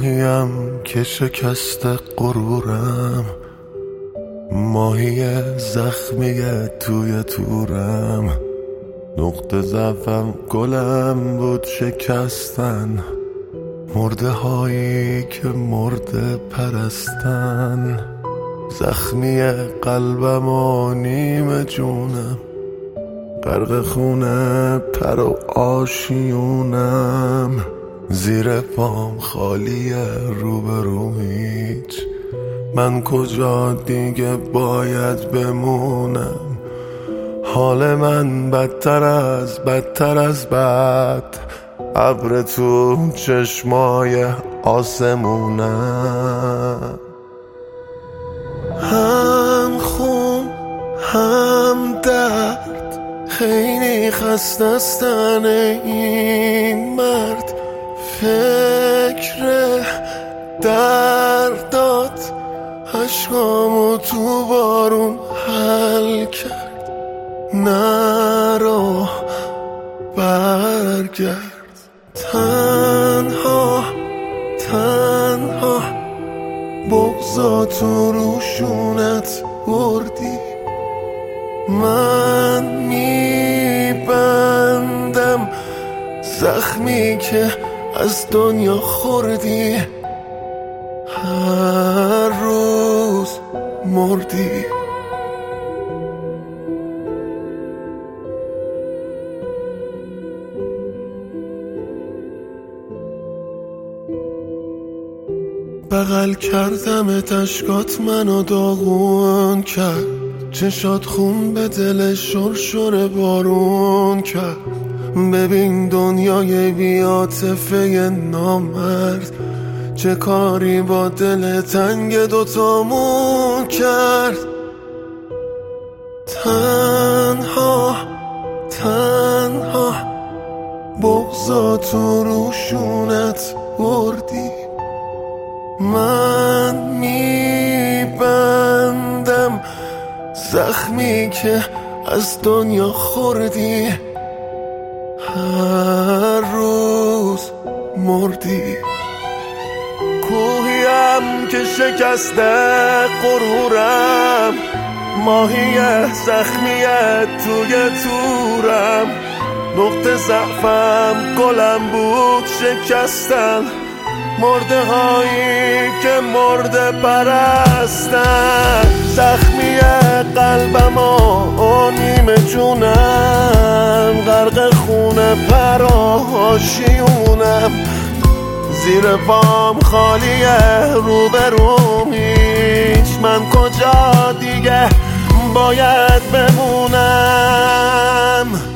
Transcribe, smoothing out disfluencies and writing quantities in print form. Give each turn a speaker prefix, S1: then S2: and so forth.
S1: کوهیم که شکست غرورم، ماهی زخمی توی تورم. نقطه ضعفم گلم بود شکستن، مرده هایی که مرده پرستن. زخمی قلبم و نیم جونم، غرق خونه پر و آشیونم. زیر پام خالی روبرو هیچ، من کجا دیگه باید بمونم؟ حال من بدتر از بد، ابر تو چشمای آسمونم. هم خون هم درد، خیلی خسته است این مرد. فکر دردات عشقامو تو بارون حل کرد. نرو برگرد، تنها بغضا تو روشونت بردی. من میبندم زخمی که از دنیا خوردی، هر روز مردی. بغل کردم اشکات منو داغون کرد، چشات خون به دل شرشر بارون کرد. ببین دنیای بی‌عاطفه نامرد، چه کاری با دل تنگ دوتامون کرد. تنها بغضا تو روشونت بردی. من میبندم زخمی که از دنیا خوردی، هر روز مردی. کوهیم که شکسته غرورم، ماهی زخمی توی تورم. نقطه ضعفم گلم بود شکستن، مرده هایی که مرده پرستن. زخمی قلبم و نیم جونم، غرق خونه پر و آشیونم. زیر پام خالیه روبروم هیچ، من کجا دیگه باید بمونم؟